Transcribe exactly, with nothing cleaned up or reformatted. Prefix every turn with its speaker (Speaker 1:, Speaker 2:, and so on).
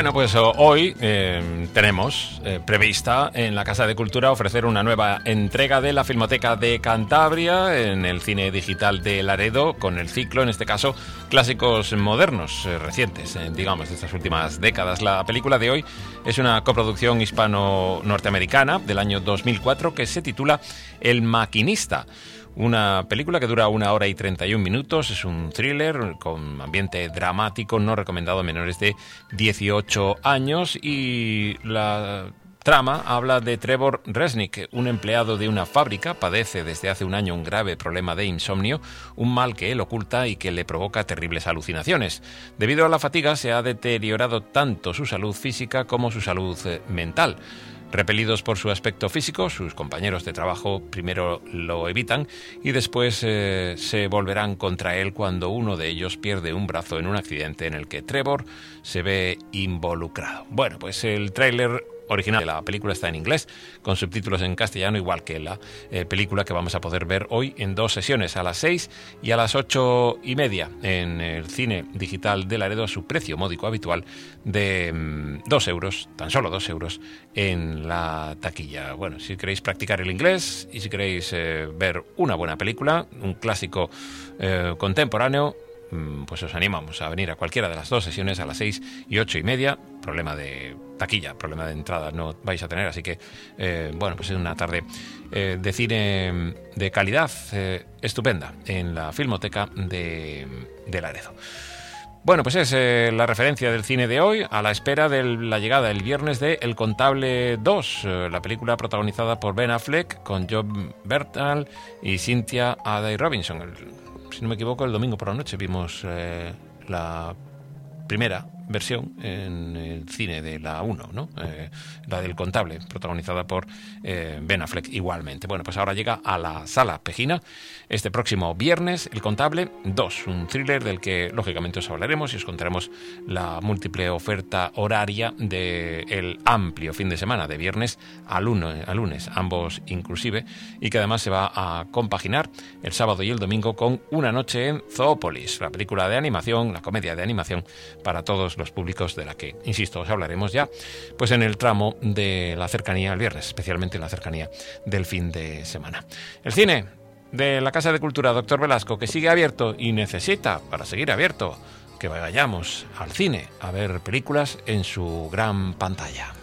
Speaker 1: Bueno, pues hoy eh, tenemos eh, prevista en la Casa de Cultura ofrecer una nueva entrega de la Filmoteca de Cantabria en el cine digital de Laredo, con el ciclo, en este caso, clásicos modernos, eh, recientes, eh, digamos, de estas últimas décadas. La película de hoy es una coproducción hispano-norteamericana del año dos mil cuatro que se titula El Maquinista. Una película que dura una hora y treinta y un minutos, es un thriller con ambiente dramático, no recomendado a menores de dieciocho años, y la trama habla de Trevor Resnick, un empleado de una fábrica. Padece desde hace un año un grave problema de insomnio, un mal que él oculta y que le provoca terribles alucinaciones. Debido a la fatiga se ha deteriorado tanto su salud física como su salud eh, mental. Repelidos por su aspecto físico, sus compañeros de trabajo primero lo evitan y después eh, se volverán contra él cuando uno de ellos pierde un brazo en un accidente en el que Trevor se ve involucrado. Bueno, pues el tráiler original de la película está en inglés, con subtítulos en castellano, igual que la eh, película que vamos a poder ver hoy en dos sesiones, a las seis y a las ocho y media, en el cine digital de Laredo, a su precio módico habitual de mm, dos euros, tan solo dos euros, en la taquilla. Bueno, si queréis practicar el inglés y si queréis eh, ver una buena película, un clásico eh, contemporáneo, pues os animamos a venir a cualquiera de las dos sesiones, a las seis y ocho y media. Problema de taquilla, problema de entrada no vais a tener, así que eh, bueno, pues es una tarde eh, de cine de calidad eh, estupenda en la Filmoteca de, de Laredo. Bueno, pues es eh, la referencia del cine de hoy, a la espera de la llegada el viernes de El Contable dos, eh, la película protagonizada por Ben Affleck, con John Bernthal y Cynthia Aday Robinson. El, si no me equivoco, el domingo por la noche vimos eh, la primera versión en el cine de la uno, ¿no? Eh, la del Contable, protagonizada por eh, Ben Affleck igualmente. Bueno, pues ahora llega a la Sala Pejina este próximo viernes El Contable dos, un thriller del que lógicamente os hablaremos y os contaremos la múltiple oferta horaria del amplio fin de semana, de viernes a lunes, a lunes, ambos inclusive, y que además se va a compaginar el sábado y el domingo con Una noche en Zoópolis, la película de animación, la comedia de animación para todos los públicos, de la que, insisto, os hablaremos ya pues en el tramo de la cercanía al viernes, especialmente en la cercanía del fin de semana. El cine de la Casa de Cultura Doctor Velasco, que sigue abierto y necesita, para seguir abierto, que vayamos al cine a ver películas en su gran pantalla.